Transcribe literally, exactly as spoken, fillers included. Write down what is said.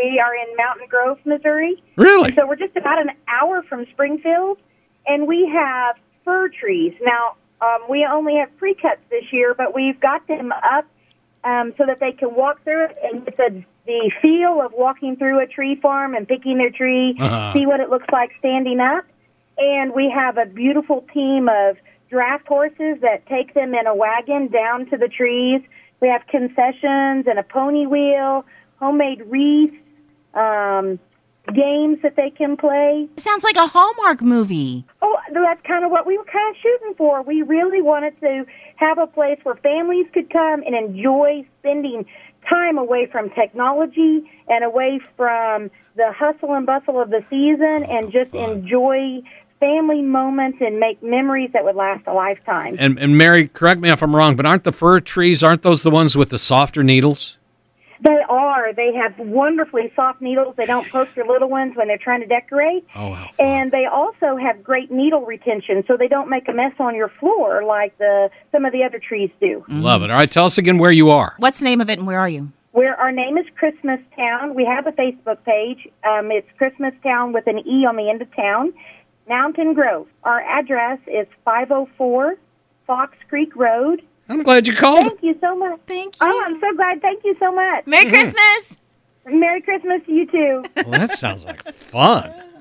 We are in Mountain Grove, Missouri. Really? And so we're just about an hour from Springfield, and we have fir trees. Now, um, we only have pre-cuts this year, but we've got them up um, so that they can walk through it and get the, the feel of walking through a tree farm and picking their tree, Uh-huh. see what it looks like standing up. And we have a beautiful team of draft horses that take them in a wagon down to the trees. We have concessions and a pony wheel, homemade wreaths, um, games that they can play. It sounds like a Hallmark movie. Oh, that's kind of what we were kind of shooting for. We really wanted to have a place where families could come and enjoy spending time away from technology and away from the hustle and bustle of the season and just enjoy family moments and make memories that would last a lifetime. And, and Mary, correct me if I'm wrong, but aren't the fir trees, aren't those the ones with the softer needles? They are. They have wonderfully soft needles. They don't poke their little ones when they're trying to decorate. Oh, how fun. And they also have great needle retention, so they don't make a mess on your floor like the some of the other trees do. Love it. All right, tell us again where you are. What's the name of it and where are you? Where our name is Christmas Town. We have a Facebook page. Um, it's Christmas Town with an E on the end of town. Mountain Grove. Our address is five oh four Fox Creek Road. I'm glad you called. Thank you so much. Thank you. Oh, I'm so glad. Thank you so much. Merry Christmas. Merry Christmas to you too. Well, that sounds like fun.